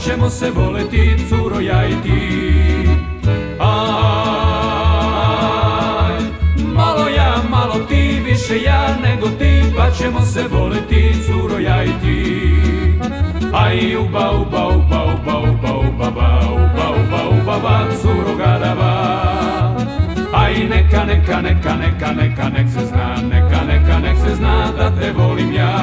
ćemo se voleti, curo, ja i ti. Aj, malo ja, malo ti, više ja nego ti, pa ćemo se voleti, curo, ja i ti. Aj, uba, uba, uba, uba, uba, uba, uba, uba, uba, uba, uba, curo Garava. Aj, neka, neka, neka, neka, neka, nek se zna, neka, neka, nek se zna da te volim ja.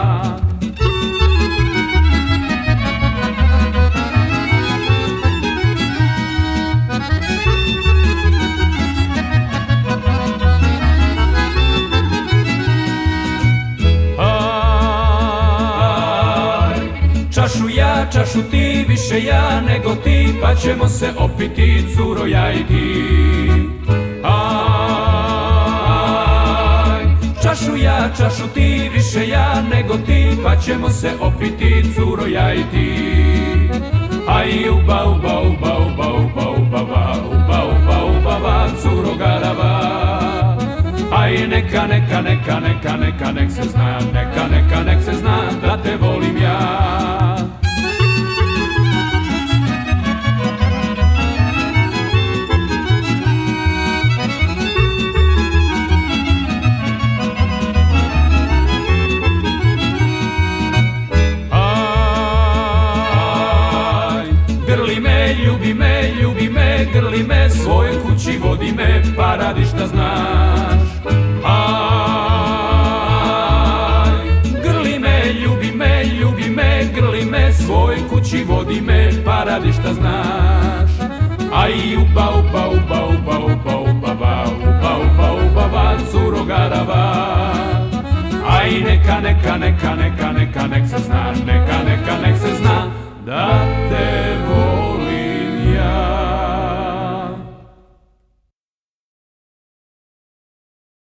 Čašu ja, čašu ti, više ja nego ti, pa ćemo se opiti, curo, ja i ti. Aj, čašu ja, čašu ti, više ja nego ti, pa ćemo se opiti, curo, ja i ti. Aj, uba, uba, uba, uba, uba, uba, uba, uba, uba, uba, uba, curo Garava. Aj, neka, neka, neka, neka, neka, nek se zna, neka, neka, nek se zna da te volim ja. Ljubi me, grli me, svojoj kući vodi me, pa radi šta znaš. Aj, grli me, ljubi me, grli me, svojoj kući vodi me, pa radi šta znaš. Aj, uba, uba, uba, uba, uba, uba, uba, uba, uba, uba, uba, curo Garava. Aj, neka, neka, neka, neka, neka, nek se zna, neka, neka, nek se zna da te